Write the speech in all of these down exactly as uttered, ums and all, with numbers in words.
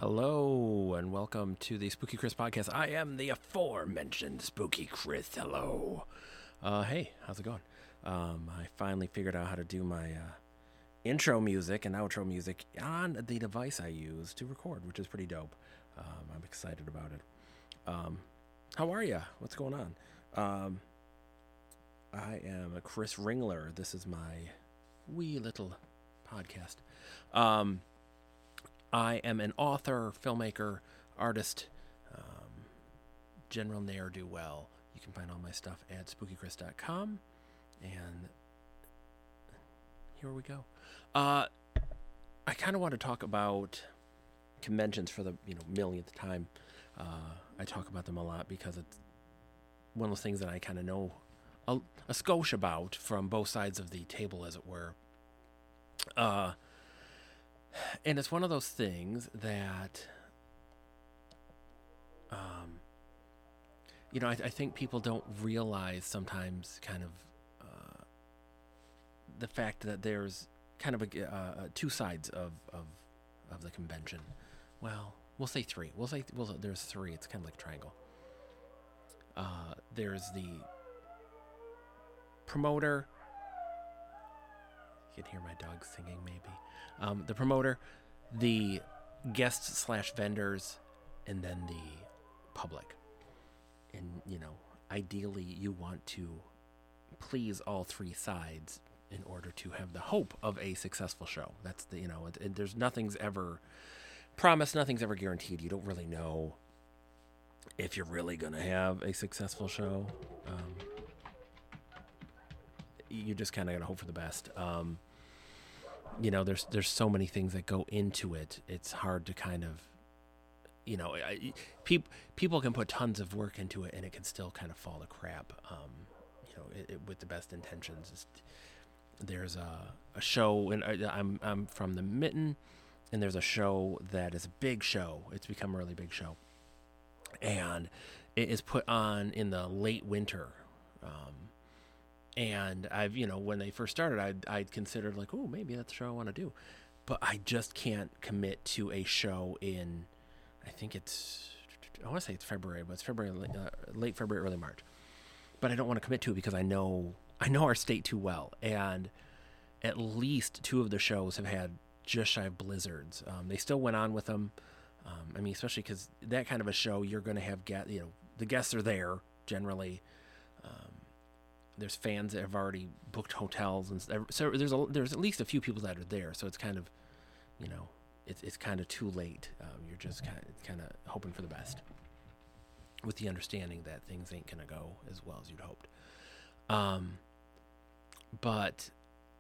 Hello, and welcome to the Spooky Chris podcast. I am the aforementioned Spooky Chris. Hello. Uh, hey, how's it going? Um, I finally figured out how to do my uh, intro music and outro music on the device I use to record, which is pretty dope. Um, I'm excited about it. Um, how are ya? What's going on? Um, I am a Chris Ringler. This is my wee little podcast. Um... I am an author, filmmaker, artist, um, general ne'er-do-well. You can find all my stuff at spooky chris dot com. And here we go. Uh, I kind of want to talk about conventions for the you know millionth time. Uh, I talk about them a lot because it's one of those things that I kind of know a, a skosh about from both sides of the table, as it were. Uh... And it's one of those things that, um, you know, I, I think people don't realize sometimes kind of uh, the fact that there's kind of a, uh, two sides of, of of the convention. Well, we'll say three. We'll say well, there's three. It's kind of like a triangle. Uh, there's the promoter. You can hear my dog singing, maybe. Um, the promoter, the guests slash vendors, and then the public. And, you know, ideally you want to please all three sides in order to have the hope of a successful show. That's the, you know, it, it, there's nothing's ever promised, nothing's ever guaranteed. You don't really know if you're really going to have a successful show. Um, you just kind of got to hope for the best. Um, you know, there's there's so many things that go into it. It's hard to kind of, you know, I, pe- people can put tons of work into it and it can still kind of fall to crap. Um, you know, it, it, with the best intentions. It's, there's a, a show, and I'm I'm from the Mitten, and there's a show that is a big show. It's become a really big show, and it is put on in the late winter. Um, And I've, you know, when they first started, I'd, I'd considered like, oh, maybe that's the show I want to do. But I just can't commit to a show in, I think it's, I want to say it's February, but it's February, uh, late February, early March. But I don't want to commit to it because I know, I know our state too well. And at least two of the shows have had just shy of blizzards. Um, they still went on with them. Um, I mean, especially because that kind of a show, you're going to have, get, you know, the guests are there generally. Um, There's fans that have already booked hotels, and so there's a, there's at least a few people that are there. So it's kind of, you know, it's it's kind of too late. Um, you're just kind of kind of hoping for the best, with the understanding that things ain't gonna go as well as you'd hoped. Um, but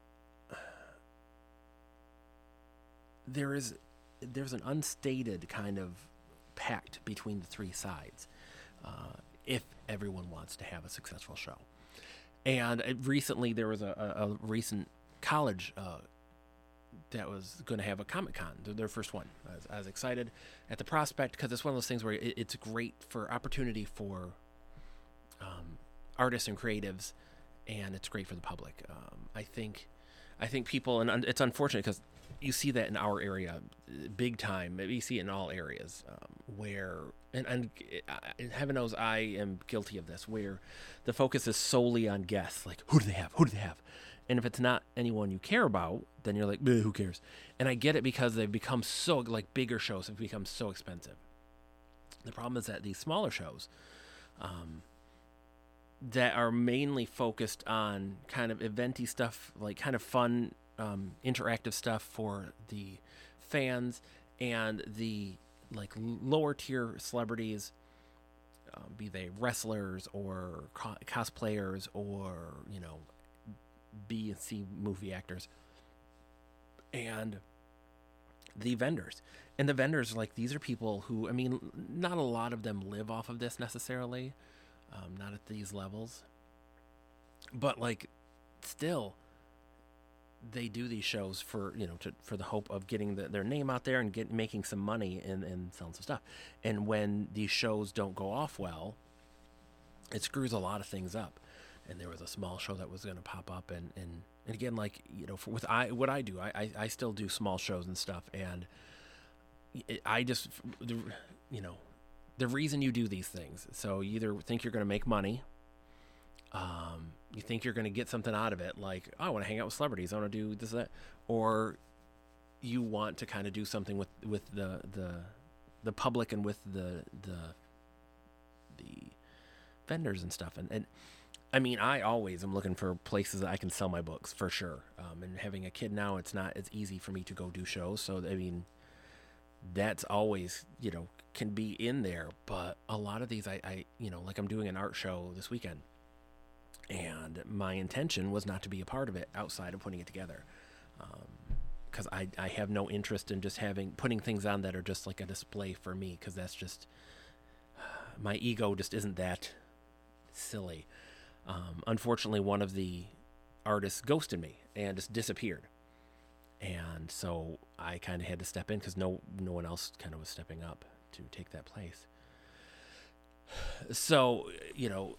there is there's an unstated kind of pact between the three sides, uh, if everyone wants to have a successful show. And recently there was a, a, a recent college uh, that was going to have a Comic-Con, their first one. I was, I was excited at the prospect because it's one of those things where it, it's great for opportunity for um, artists and creatives, and it's great for the public. Um, I think I think people, and it's unfortunate because you see that in our area big time. Maybe you see it in all areas um, where, and, and, and heaven knows I am guilty of this, where the focus is solely on guests. Like, who do they have? Who do they have? And if it's not anyone you care about, then you're like, who cares? And I get it because they've become so, like bigger shows have become so expensive. The problem is that these smaller shows um, that are mainly focused on kind of eventy stuff, like kind of fun, Um, interactive stuff for the fans and the like lower tier celebrities, um, be they wrestlers or co- cosplayers or, you know, B and C movie actors, and the vendors. And the vendors, like, these are people who, I mean, not a lot of them live off of this necessarily, um, not at these levels, but like still they do these shows for, you know, to, for the hope of getting the, their name out there and get making some money and, and selling some stuff. And when these shows don't go off well, it screws a lot of things up. And there was a small show that was going to pop up, and, and, and again, like, you know, for, with I what I do, I, I I still do small shows and stuff, and I just, you know, the reason you do these things. So you either think you're going to make money, um, you think you're going to get something out of it, like, oh, I want to hang out with celebrities, I want to do this, that, or you want to kind of do something with, with the, the, the public and with the, the, the vendors and stuff. And, and I mean, I always am looking for places that I can sell my books for sure. Um, and having a kid now, it's not as easy for me to go do shows. So, I mean, that's always, you know, can be in there. But a lot of these, I, I, you know, like I'm doing an art show this weekend. And my intention was not to be a part of it outside of putting it together. Because um, I, I have no interest in just having, putting things on that are just like a display for me. Because that's just, my ego just isn't that silly. Um, unfortunately, one of the artists ghosted me and just disappeared. And so I kind of had to step in because no, no one else kind of was stepping up to take that place. So, you know,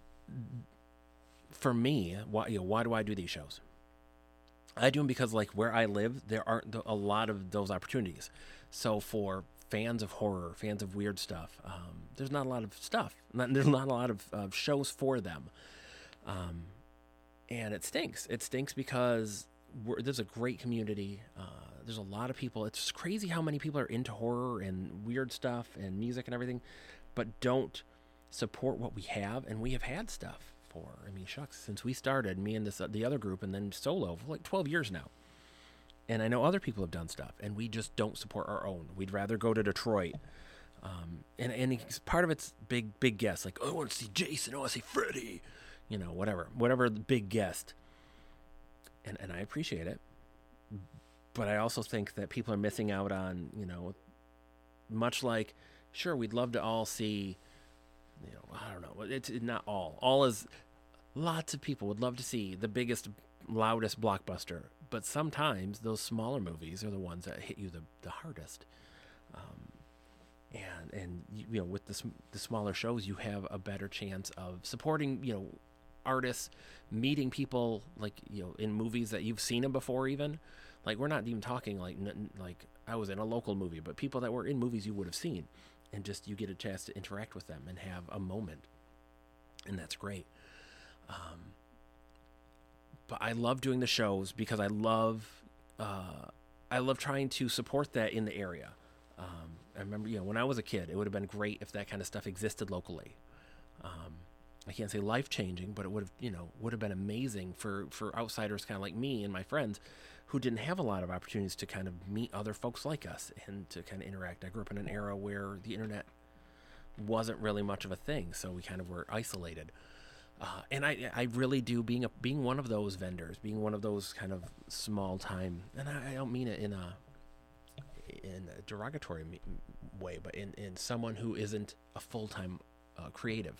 for me, why, you know, why do I do these shows? I do them because, like, where I live, there aren't a lot of those opportunities. So for fans of horror, fans of weird stuff, um, there's not a lot of stuff. Not, there's not a lot of uh, shows for them. Um, and it stinks. It stinks because we're, there's a great community. Uh, there's a lot of people. It's crazy how many people are into horror and weird stuff and music and everything, but don't support what we have. And we have had stuff for, I mean, shucks, since we started, me and this uh, the other group, and then solo for like twelve years now. And I know other people have done stuff, and we just don't support our own. We'd rather go to Detroit. Um, and, and it's, part of it's big, big guests. Like, oh, I want to see Jason. I want to see Freddy. You know, whatever. Whatever the big guest. And, and I appreciate it. But I also think that people are missing out on, you know, much like, sure, we'd love to all see, you know, I don't know. It's not all. All is, lots of people would love to see the biggest, loudest blockbuster. But sometimes those smaller movies are the ones that hit you the, the hardest. Um, and, and, you know, with the, the smaller shows, you have a better chance of supporting, you know, artists, meeting people, like, you know, in movies that you've seen them before even. Like, we're not even talking like, like I was in a local movie, but people that were in movies you would have seen. And just you get a chance to interact with them and have a moment. And that's great. Um, But I love doing the shows because I love, uh, I love trying to support that in the area. Um, I remember, you know, when I was a kid, it would have been great if that kind of stuff existed locally. Um, I can't say life-changing, but it would have, you know, would have been amazing for, for outsiders kind of like me and my friends who didn't have a lot of opportunities to kind of meet other folks like us and to kind of interact. I grew up in an era where the internet wasn't really much of a thing, so we kind of were isolated. Uh, and I, I really do being a, being one of those vendors, being one of those kind of small time, and I, I don't mean it in a in a derogatory me- way, but in, in someone who isn't a full time uh, creative,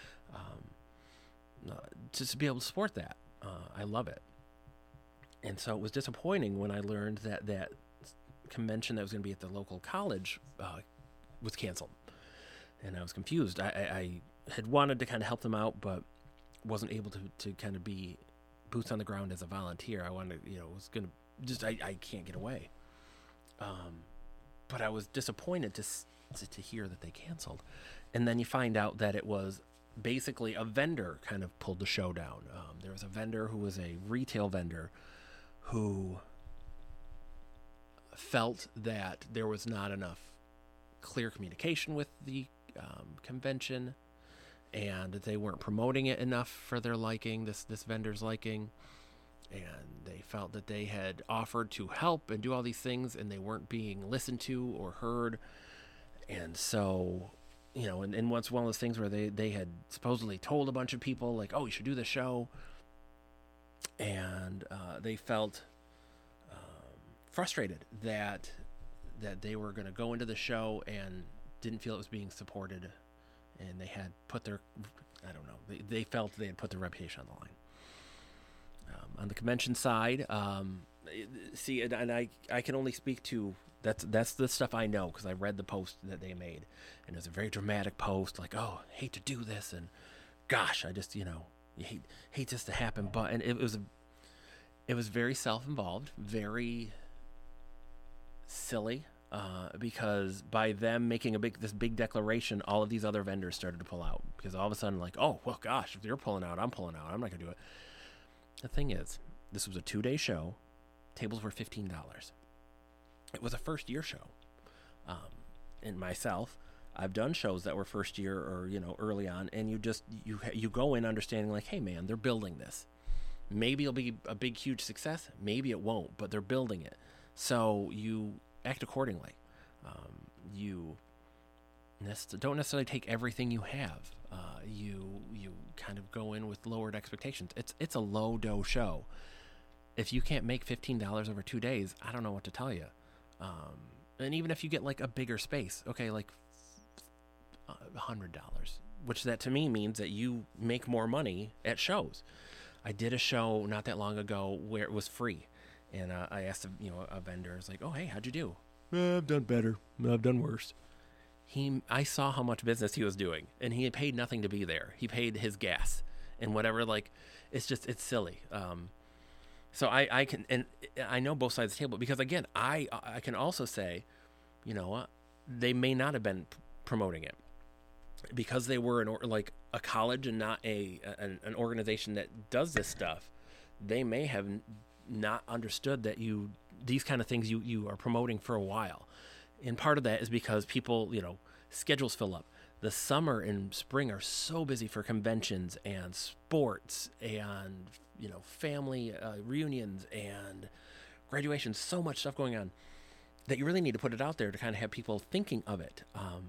um, uh, just to be able to support that, uh, I love it. And so it was disappointing when I learned that that convention that was going to be at the local college uh, was canceled, and I was confused. I, I, I had wanted to kind of help them out, but wasn't able to, to kind of be boots on the ground as a volunteer. I wanted to, you know, was going to just, I, I can't get away. Um, but I was disappointed to, to, to hear that they canceled. And then you find out that it was basically a vendor kind of pulled the show down. Um, there was a vendor who was a retail vendor who felt that there was not enough clear communication with the um, convention, and that they weren't promoting it enough for their liking, this this vendor's liking, and they felt that they had offered to help and do all these things, and they weren't being listened to or heard. And so, you know, and, and what's one of those things where they, they had supposedly told a bunch of people, like, oh, you should do this show, and uh, they felt um, frustrated that that they were going to go into the show and didn't feel it was being supported. And they had put their, I don't know, they, they felt they had put their reputation on the line. Um, on the convention side, um, see, and, and I, I can only speak to, that's that's the stuff I know because I read the post that they made. And it was a very dramatic post, like, oh, hate to do this. And gosh, I just, you know, you hate, hate this to happen. But, and it was, a, it was very self-involved, very silly. Uh, because by them making a big this big declaration, all of these other vendors started to pull out, because all of a sudden, like, oh well, gosh, if they're pulling out, I'm pulling out. I'm not gonna do it. The thing is, this was a two-day show. Tables were fifteen dollars. It was a first-year show. Um, and myself, I've done shows that were first year or you know early on, and you just you you go in understanding like, hey man, they're building this. Maybe it'll be a big huge success. Maybe it won't, but they're building it. So you act accordingly. Um, you nec- don't necessarily take everything you have. Uh, you you kind of go in with lowered expectations. It's it's a low dough show. If you can't make fifteen dollars over two days, I don't know what to tell you. Um, and even if you get like a bigger space, okay, like a hundred dollars, which that to me means that you make more money at shows. I did a show not that long ago where it was free. And uh, I asked, a, you know, a vendor, I was like, "Oh, hey, how'd you do?" Uh, I've done better. I've done worse. He, I saw how much business he was doing, and he had paid nothing to be there. He paid his gas and whatever. Like, it's just, it's silly. Um, so I, I can, and I know both sides of the table, because again, I, I can also say, you know, uh, they may not have been p- promoting it because they were an or, like a college and not a an, an organization that does this stuff. They may have not understood that you these kind of things you you are promoting for a while, and part of that is because people, you know, schedules fill up. The summer and spring are so busy for conventions and sports and you know family uh, reunions and graduations. So much stuff going on that you really need to put it out there to kind of have people thinking of it. Um,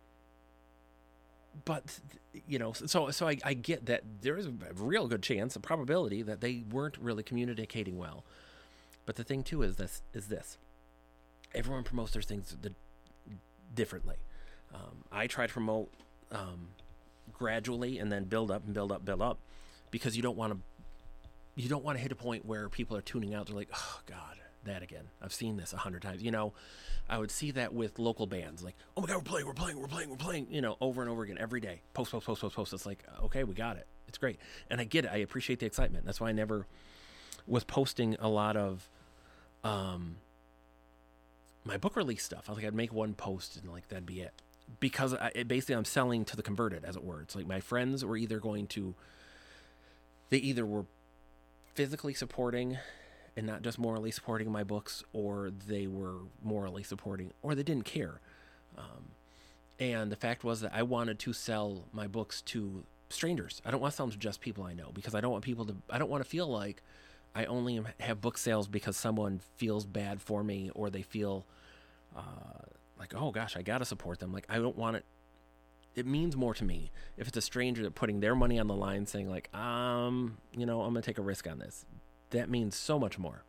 But, you know, so so I, I get that there is a real good chance, a probability that they weren't really communicating well. But the thing, too, is this. Is this. Everyone promotes their things the, differently. Um, I try to promote um, gradually and then build up and build up, build up, because you don't want to you don't want to hit a point where people are tuning out. They're like, oh, God, that again. I've seen this a hundred times. You know, I would see that with local bands, like, oh my God, we're playing, we're playing, we're playing, we're playing, you know, over and over again, every day. Post, post, post, post, post. It's like, okay, we got it. It's great. And I get it. I appreciate the excitement. That's why I never was posting a lot of um, my book release stuff. I was like, I'd make one post and like, that'd be it. Because I, it, basically I'm selling to the converted, as it were. It's like my friends were either going to, they either were physically supporting and not just morally supporting my books, or they were morally supporting, or they didn't care. Um, and the fact was that I wanted to sell my books to strangers. I don't want to sell them to just people I know, because I don't want people to, I don't want to feel like I only have book sales because someone feels bad for me, or they feel uh, like, oh gosh, I got to support them. Like, I don't want it. It means more to me if it's a stranger that putting their money on the line saying like, um, you know, I'm going to take a risk on this. That means so much more.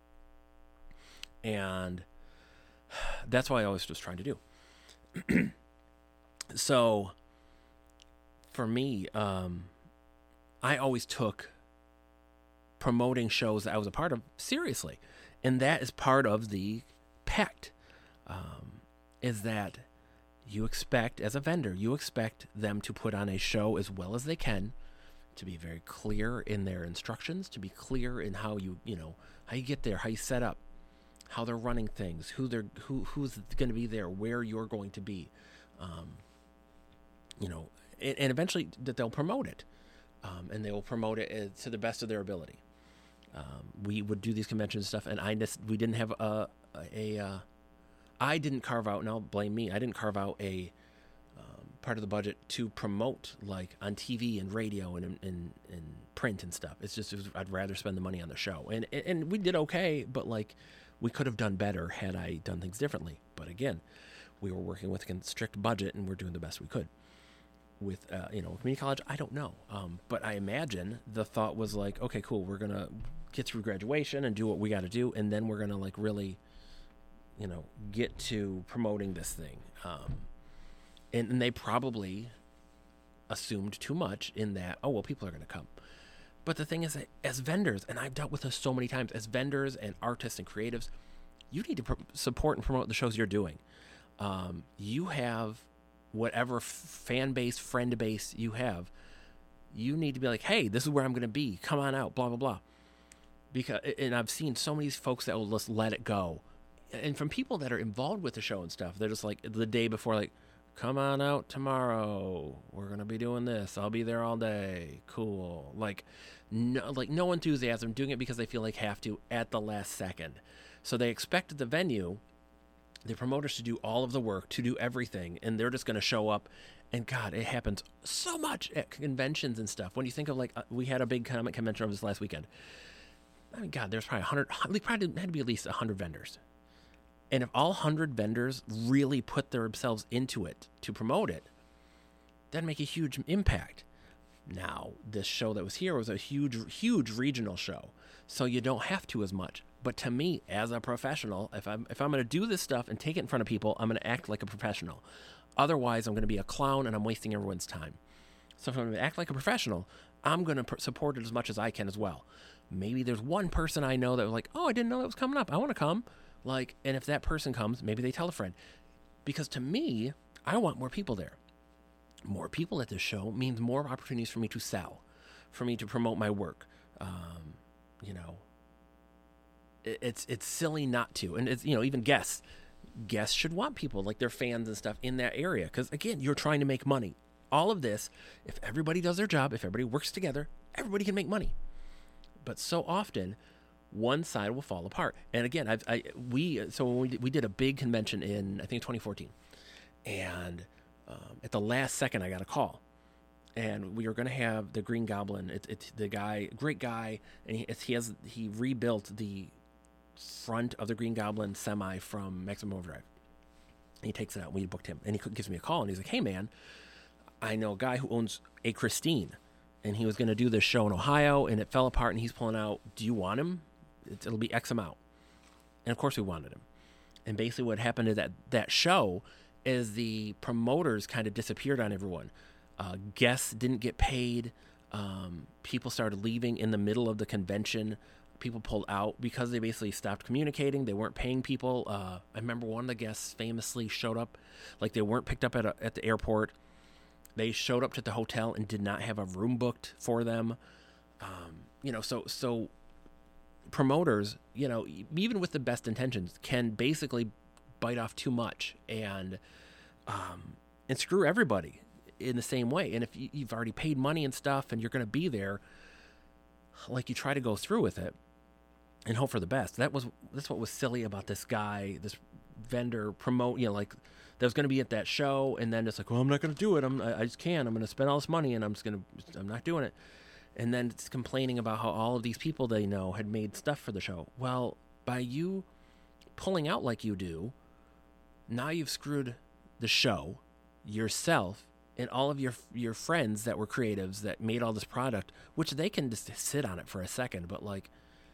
And that's what I always was trying to do. So for me, um, I always took promoting shows that I was a part of seriously. And that is part of the pact, um, is that you expect, as a vendor, you expect them to put on a show as well as they can, to be very clear in their instructions, to be clear in how you, you know, how you get there, how you set up, how they're running things, who they're, who, who's going to be there, where you're going to be, um, you know, and, and eventually that they'll promote it, um, and they will promote it to the best of their ability. Um, we would do these convention stuff, and I just, we didn't have a, a, a uh, I didn't carve out, now blame me, I didn't carve out a part of the budget to promote like on T V and radio and and, and print and stuff. It's just, it was, I'd rather spend the money on the show, and and we did okay, but like we could have done better had I done things differently. But again, we were working with a strict budget, and we're doing the best we could. With uh, you know, community college, I don't know, um, but I imagine the thought was like, okay, cool, we're gonna get through graduation and do what we got to do, and then we're gonna like really, you know, get to promoting this thing. Um, And, and they probably assumed too much in that, oh, well, people are going to come. But the thing is that as vendors, and I've dealt with this so many times, as vendors and artists and creatives, you need to pr- support and promote the shows you're doing. Um, you have whatever f- fan base, friend base you have. You need to be like, hey, this is where I'm going to be. Come on out, blah, blah, blah. Because, and I've seen so many folks that will just let it go. and from people that are involved with the show and stuff, they're just like the day before, like, come on out tomorrow. We're going to be doing this. I'll be there all day. Cool. Like no, like no enthusiasm, doing it because they feel like have to at the last second. So they expected the venue, the promoters, to do all of the work, to do everything, and they're just going to show up. And God, it happens so much at conventions and stuff. When you think of, like, uh, we had a big comic convention over this last weekend. I mean, God, there's probably one hundred, we probably had to be at least one hundred vendors. And if all one hundred vendors really put themselves into it to promote it, that'd make a huge impact. Now, this show that was here was a huge, huge regional show, so you don't have to as much. But to me, as a professional, if I'm if I'm going to do this stuff and take it in front of people, I'm going to act like a professional. Otherwise, I'm going to be a clown and I'm wasting everyone's time. So if I'm going to act like a professional, I'm going to pr- support it as much as I can as well. Maybe there's one person I know that was like, oh, I didn't know that was coming up. I want to come. Like, and if that person comes, maybe they tell a friend. Because to me, I want more people there. More people at this show means more opportunities for me to sell, for me to promote my work. Um, you know, it, it's it's silly not to. And it's, you know, even guests. Guests should want people, like their fans and stuff, in that area. Because, again, you're trying to make money. All of this, if everybody does their job, if everybody works together, everybody can make money. But so often, one side will fall apart. And again, I've, I we so when we did, we did a big convention in, I think, twenty fourteen, and um, at the last second, I got a call, and we were going to have the Green Goblin. It's it, the guy, great guy, and he it's, he has he rebuilt the front of the Green Goblin semi from Maximum Overdrive. And he takes it out. We booked him, and he gives me a call, and he's like, "Hey, man, I know a guy who owns a Christine, and he was going to do this show in Ohio, and it fell apart, and he's pulling out. Do you want him? It'll be X amount." And of course we wanted him. And basically what happened to that, that show is the promoters kind of disappeared on everyone. Uh, guests didn't get paid. Um, people started leaving in the middle of the convention. People pulled out because they basically stopped communicating. They weren't paying people. Uh, I remember one of the guests famously showed up, like they weren't picked up at, a, at the airport. They showed up to the hotel and did not have a room booked for them. Um, you know, so so... promoters, you know, even with the best intentions, can basically bite off too much and um, and screw everybody in the same way. And if you, you've already paid money and stuff and you're going to be there, like, you try to go through with it and hope for the best. That was that's what was silly about this guy, this vendor promote, you know, like, that was going to be at that show, and then it's like, well, I'm not going to do it. I'm I, I just can't. I'm going to spend all this money, and I'm just going to I'm not doing it. And then it's complaining about how all of these people they know had made stuff for the show. Well, by you pulling out like you do, now you've screwed the show, yourself, and all of your your friends that were creatives that made all this product, which they can just sit on it for a second. But, like,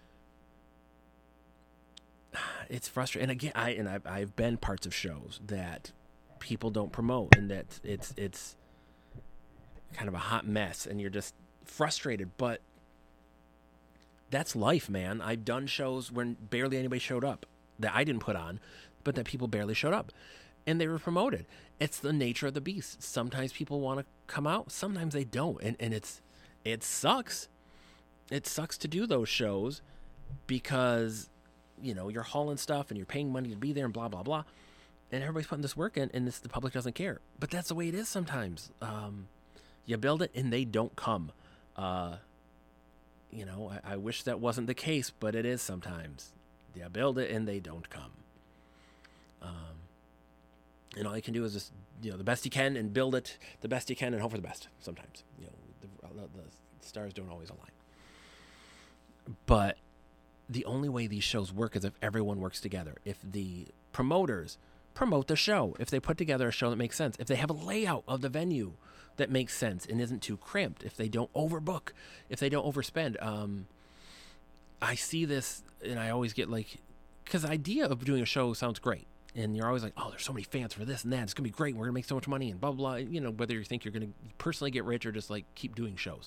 it's frustrating. And again, I and I've, I've been parts of shows that people don't promote, and that it's it's kind of a hot mess, and you're just frustrated. But that's life, man. I've done shows when barely anybody showed up that I didn't put on, but that people barely showed up, and they were promoted. It's the nature of the beast. Sometimes people want to come out, sometimes they don't, and and it's it sucks. It sucks to do those shows because, you know, you're hauling stuff and you're paying money to be there and blah blah blah, and everybody's putting this work in, and this, the public doesn't care. But that's the way it is sometimes. Um, you build it and they don't come. Uh, you know, I, I wish that wasn't the case, but it is sometimes. You build it and they don't come. Um, and all you can do is just, you know, the best you can and build it the best you can and hope for the best. Sometimes, you know, the, the stars don't always align. But the only way these shows work is if everyone works together. If the promoters promote the show, if they put together a show that makes sense, if they have a layout of the venue that makes sense and isn't too cramped, if they don't overbook, if they don't overspend. Um, I see this, and I always get like, because the idea of doing a show sounds great, and you're always like, oh, there's so many fans for this and that, it's gonna be great, we're gonna make so much money and blah blah. You know, whether you think you're gonna personally get rich or just like keep doing shows.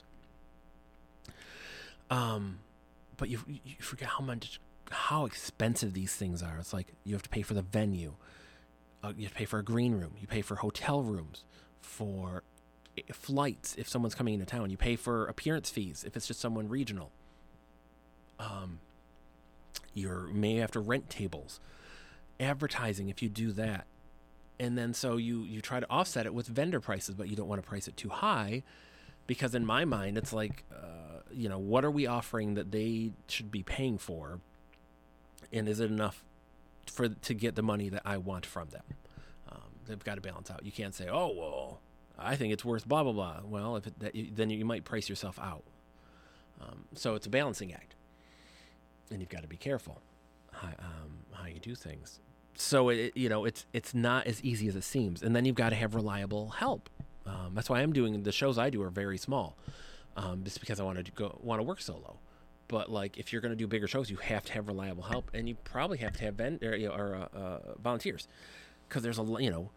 Um, but you you forget how much how expensive these things are. It's like you have to pay for the venue, uh, you have to pay for a green room, you pay for hotel rooms, for flights if someone's coming into town, you pay for appearance fees if it's just someone regional. Um, you may have to rent tables. advertising if you do that. And then so you, you try to offset it with vendor prices, but you don't want to price it too high, because in my mind, it's like, uh, you know, what are we offering that they should be paying for? And is it enough for to get the money that I want from them? Um, they've got to balance out. You can't say, oh, well, I think it's worth blah, blah, blah. Well, if it, that, you, then you might price yourself out. Um, so it's a balancing act. And you've got to be careful how, um, how you do things. So, it, you know, it's it's not as easy as it seems. And then you've got to have reliable help. Um, that's why I'm doing, the shows I do are very small, um, just because I want to go want to work solo. But like, if you're going to do bigger shows, you have to have reliable help, and you probably have to have ven- or, you know, or uh, uh, volunteers, because there's a you know,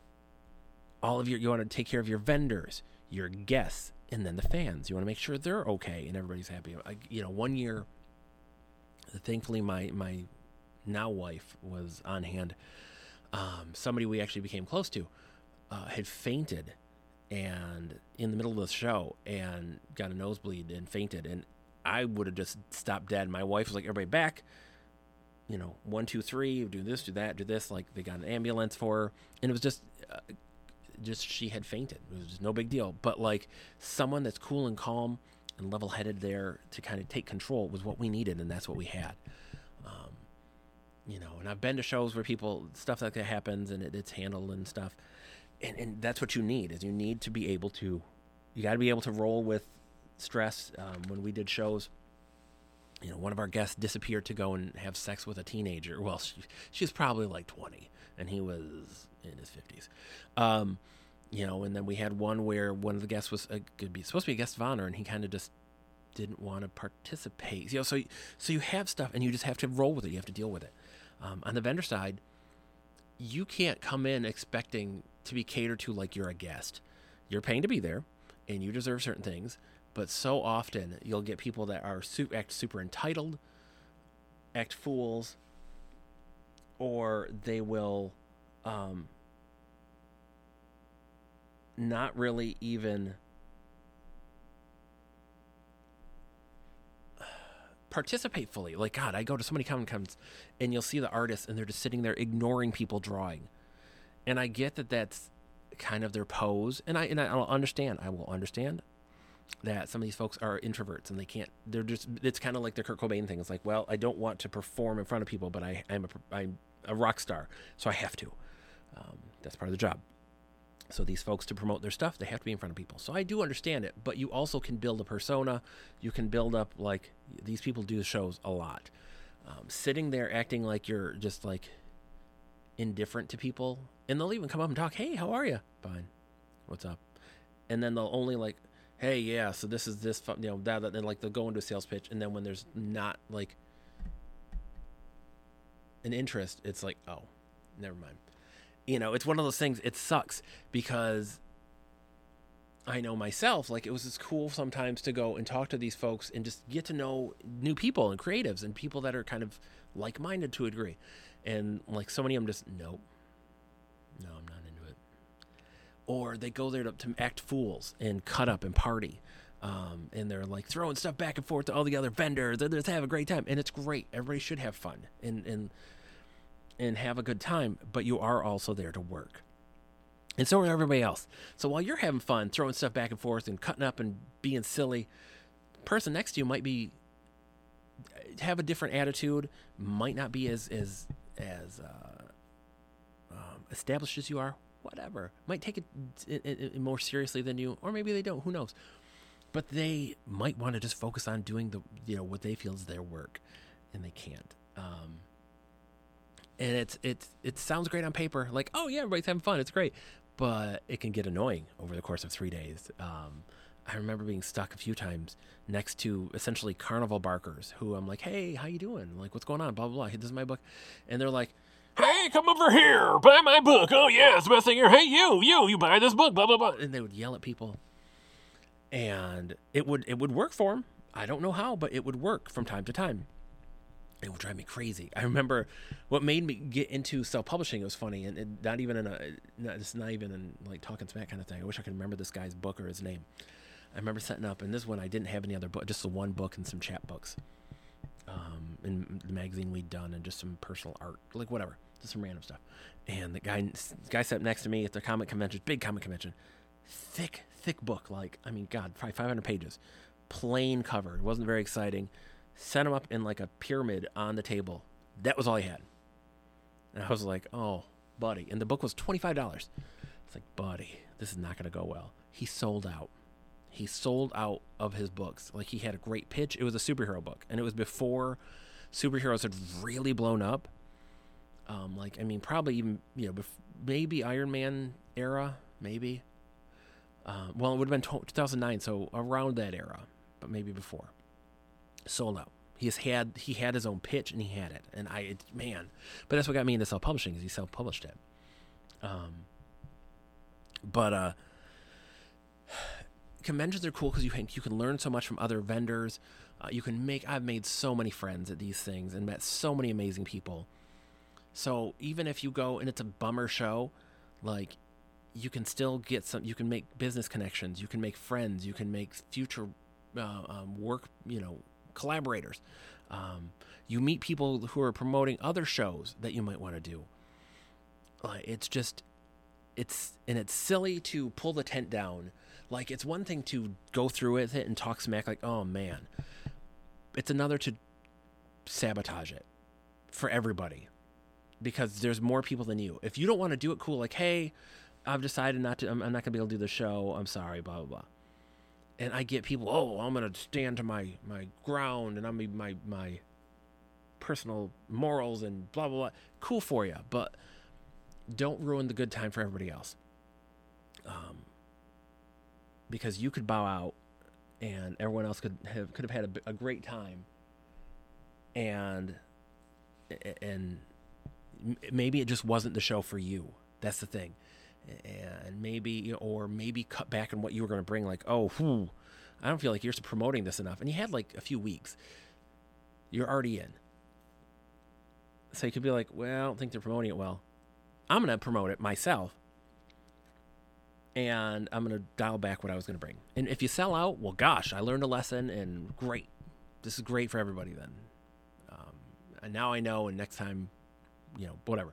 all of your you want to take care of your vendors, your guests, and then the fans. You want to make sure they're okay and everybody's happy. I, you know, one year, thankfully, my my now wife was on hand. Um, somebody we actually became close to uh, had fainted, and in the middle of the show, and got a nosebleed and fainted, and I would have just stopped dead. My wife was like, everybody back, you know, one, two, three, do this, do that, do this. Like, they got an ambulance for her, and it was just, uh, just she had fainted. It was just no big deal. But like, someone that's cool and calm and level-headed there to kind of take control was what we needed, and that's what we had. Um, you know, and I've been to shows where people, stuff like that happens, and it, it's handled and stuff. And, and that's what you need, is you need to be able to, you got to be able to roll with stress. Um, when we did shows, you know, one of our guests disappeared to go and have sex with a teenager. Well, she, she was probably like twenty, and he was in his fifties. Um, you know, and then we had one where one of the guests was uh, could be supposed to be a guest of honor, and he kind of just didn't want to participate. You know, so so you have stuff, and you just have to roll with it. You have to deal with it. Um, on the vendor side, you can't come in expecting to be catered to like you're a guest. You're paying to be there, and you deserve certain things. But so often you'll get people that are super, act super entitled, act fools, or they will um, not really even participate fully. Like, God, I go to so many Comic Cons, and you'll see the artists, and they're just sitting there ignoring people drawing. And I get that that's kind of their pose, and I and I'll understand. I will understand that some of these folks are introverts, and they can't, they're just, it's kind of like the Kurt Cobain thing. It's like, well, I don't want to perform in front of people, but I, I'm, a, I'm a rock star, so I have to. Um, that's part of the job. So these folks, to promote their stuff, they have to be in front of people. So I do understand it, but you also can build a persona. You can build up, like, these people do shows a lot. Um, sitting there acting like you're just, like, indifferent to people, and they'll even come up and talk, hey, how are you? Fine. What's up? And then they'll only, like, hey, yeah, so this is this, you know, that, that, and like they'll go into a sales pitch, and then when there's not like an interest, it's like, oh, never mind. You know, it's one of those things. It sucks because I know myself, like, it was just cool sometimes to go and talk to these folks and just get to know new people and creatives and people that are kind of like-minded to a degree. And like, so many of them just, nope, no, I'm not into it. Or they go there to, to act fools and cut up and party. Um, and they're like throwing stuff back and forth to all the other vendors. They just have a great time. And it's great. Everybody should have fun and, and, and have a good time. But you are also there to work. And so are everybody else. So while you're having fun, throwing stuff back and forth and cutting up and being silly, the person next to you might be, have a different attitude, might not be as, as, as uh, um, established as you are. Whatever, might take it, it, it more seriously than you, or maybe they don't, who knows, but they might want to just focus on doing the, you know, what they feel is their work, and they can't. Um, and it's, it's, it sounds great on paper, like, oh yeah, everybody's having fun, it's great, but it can get annoying over the course of three days. Um, I remember being stuck a few times next to essentially carnival barkers who I'm like, hey, how you doing? Like, what's going on? Blah, blah, blah. Hey, this is my book. And they're like, hey, come over here, buy my book. Oh, yeah, it's the best thing here. Hey, you, you, you buy this book, blah, blah, blah. And they would yell at people. And it would it would work for them. I don't know how, but it would work from time to time. It would drive me crazy. I remember what made me get into self-publishing. It was funny, and, and not even in a, not, it's not even in like talking smack kind of thing. I wish I could remember this guy's book or his name. I remember setting up, and this one I didn't have any other book, just the one book and some chapbooks. um, in the magazine we'd done, and just some personal art, like whatever, just some random stuff. And the guy, the guy sat next to me at the comic convention, big comic convention, thick, thick book, like, I mean, God, probably five hundred pages, plain cover. It wasn't very exciting. Set him up in like a pyramid on the table. That was all he had. And I was like, oh, buddy. And the book was twenty-five dollars. It's like, buddy, this is not going to go well. He sold out. He sold out of his books. Like, he had a great pitch. It was a superhero book. And it was before superheroes had really blown up. Um, like, I mean, probably even, you know, bef- maybe Iron Man era, maybe. Uh, well, it would have been two thousand nine, so around that era, but maybe before. Sold out. He has had he had his own pitch, and he had it. And I, it, man, but that's what got me into self-publishing, is he self-published it. Um, but uh, conventions are cool because you can you can learn so much from other vendors. Uh, you can make I've made so many friends at these things and met so many amazing people. So even if you go and it's a bummer show, like, you can still get some, you can make business connections, you can make friends, you can make future uh, um, work, you know, collaborators. Um, you meet people who are promoting other shows that you might want to do. Uh, it's just, it's, and it's silly to pull the tent down. Like, it's one thing to go through with it and talk smack, like, oh man. It's another to sabotage it for everybody, because there's more people than you. If you don't want to do it, cool. Like, hey, I've decided not to, I'm, I'm not gonna be able to do the show. I'm sorry, blah, blah, blah. And I get people, oh, I'm going to stand to my, my ground, and I'm my, my personal morals and blah, blah, blah. Cool for you, but don't ruin the good time for everybody else. Um, because you could bow out, and everyone else could have, could have had a, a great time. And, and maybe it just wasn't the show for you. That's the thing. And maybe, you know, or maybe cut back on what you were going to bring. Like, oh, whew, I don't feel like you're promoting this enough. And you had like a few weeks. You're already in. So you could be like, well, I don't think they're promoting it well. I'm going to promote it myself. And I'm going to dial back what I was going to bring. And if you sell out, well, gosh, I learned a lesson, and great. This is great for everybody then. Um, and now I know, and next time, you know, whatever.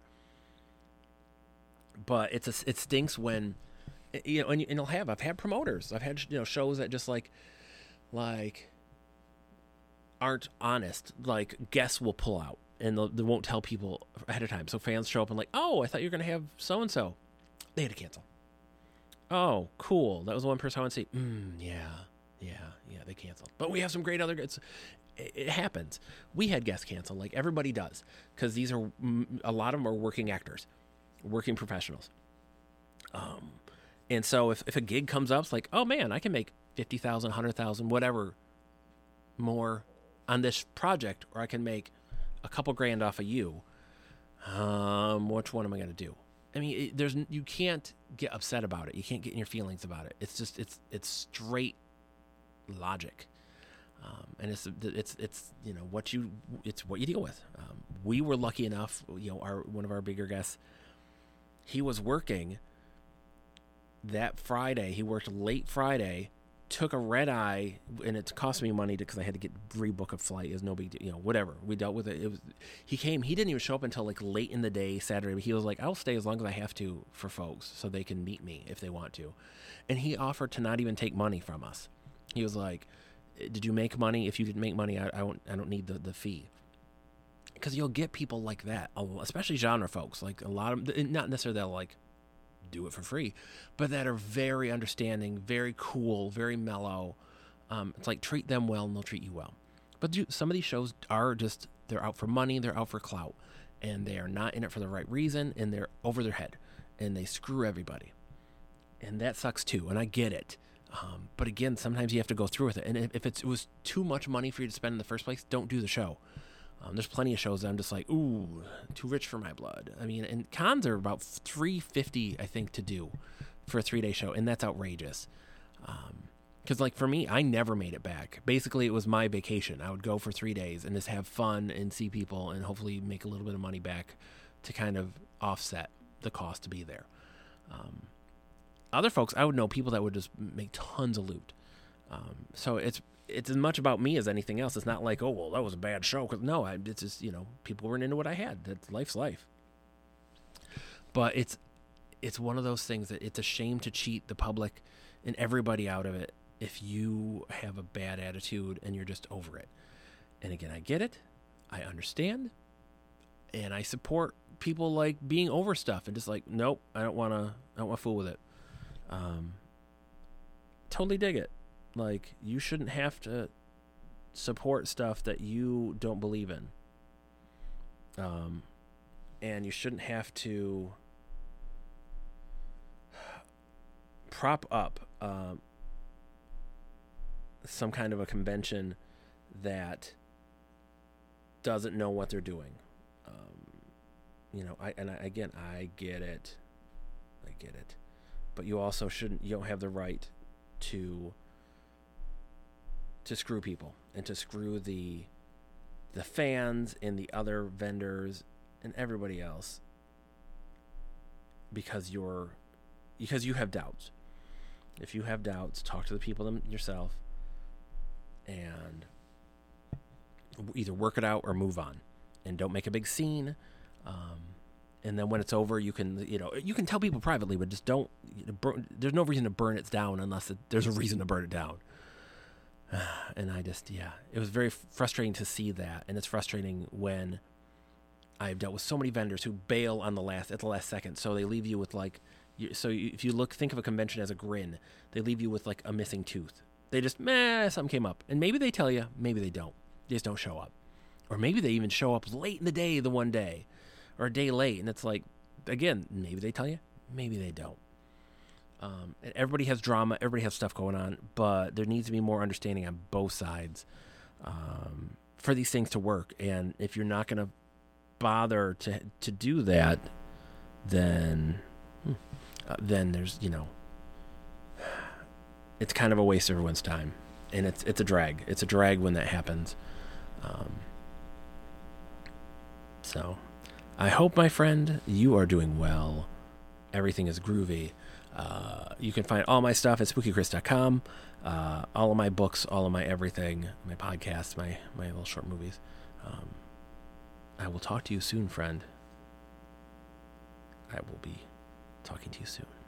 But it's a, it stinks when, you know, and, and you'll have, I've had promoters, I've had, you know, shows that just like, like, aren't honest. Like, guests will pull out, and they won't tell people ahead of time. So fans show up and like, oh, I thought you were going to have so-and-so. They had to cancel. Oh, cool. That was the one person I want to see. Mm, yeah, yeah, yeah, they canceled. But we have some great other guests. It, it happens. We had guests cancel, like everybody does, because these are, a lot of them are working actors. Working professionals. Um, and so if, if a gig comes up, it's like, oh man, I can make fifty thousand, one hundred thousand, whatever more on this project, or I can make a couple grand off of you. Um, which one am I going to do? I mean, it, there's, you can't get upset about it. You can't get in your feelings about it. It's just, it's, it's straight logic. Um, and it's, it's, it's, you know, what you, it's what you deal with. Um, we were lucky enough, you know, our, one of our bigger guests, he was working that Friday. He worked late Friday, took a red eye, and it cost me money because I had to get rebook a flight. It was no big deal, you know, whatever. We dealt with it. It was, he came, he didn't even show up until like late in the day Saturday, but he was like, I'll stay as long as I have to for folks so they can meet me if they want to. And he offered to not even take money from us. He was like, did you make money? If you didn't make money, I, I don't, I don't need the, the fee. Because you'll get people like that, especially genre folks. Like a lot of, not necessarily they'll like do it for free, but that are very understanding, very cool, very mellow. Um, it's like treat them well and they'll treat you well. But some of these shows are just, they're out for money, they're out for clout, and they are not in it for the right reason, and they're over their head, and they screw everybody. And that sucks too, and I get it. Um, but again, sometimes you have to go through with it. And if, if it's, it was too much money for you to spend in the first place, don't do the show. Um, there's plenty of shows that I'm just like, ooh, too rich for my blood. I mean, and cons are about three hundred fifty dollars, I think, to do for a three-day show, and that's outrageous. Because, um, like, for me, I never made it back. Basically, it was my vacation. I would go for three days and just have fun and see people and hopefully make a little bit of money back to kind of offset the cost to be there. Um, other folks, I would know people that would just make tons of loot. Um, so it's it's as much about me as anything else. It's not like, oh, well, that was a bad show. 'Cause no, I, it's just, you know, people weren't into what I had. That's life's life. But it's it's one of those things that it's a shame to cheat the public and everybody out of it if you have a bad attitude and you're just over it. And again, I get it. I understand. And I support people like being over stuff and just like, nope, I don't want to, I don't want to fool with it. Um, totally dig it. Like, you shouldn't have to support stuff that you don't believe in. Um, and you shouldn't have to prop up um, some kind of a convention that doesn't know what they're doing. Um, you know, I and I, again, I get it. I get it. But you also shouldn't, you don't have the right to to screw people and to screw the the fans and the other vendors and everybody else because you're because you have doubts. If you have doubts, talk to the people them yourself and either work it out or move on, and don't make a big scene. Um, and then when it's over, you can, you know, you can tell people privately, but just don't, you know, burn, there's no reason to burn it down unless it, there's a reason to burn it down. And I just, yeah, it was very frustrating to see that. And it's frustrating when I've dealt with so many vendors who bail on the last, at the last second. So they leave you with like, you, so you, if you look, think of a convention as a grin, they leave you with like a missing tooth. They just, meh, something came up. And maybe they tell you, maybe they don't. They just don't show up. Or maybe they even show up late in the day the one day, or a day late. And it's like, again, maybe they tell you, maybe they don't. Um, and everybody has drama, everybody has stuff going on, but there needs to be more understanding on both sides um, for these things to work. And if you're not going to bother to to do that, then uh, then there's, you know, it's kind of a waste of everyone's time, and it's it's a drag. It's a drag when that happens. Um, so, I hope, my friend, you are doing well. Everything is groovy. Uh, you can find all my stuff at spooky chris dot com. Uh, all of my books, all of my everything, my podcasts, my, my little short movies. Um, I will talk to you soon, friend. I will be talking to you soon.